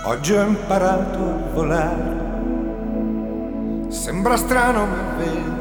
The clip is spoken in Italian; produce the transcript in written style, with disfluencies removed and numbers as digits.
Oggi ho imparato a volare, sembra strano ma è vero.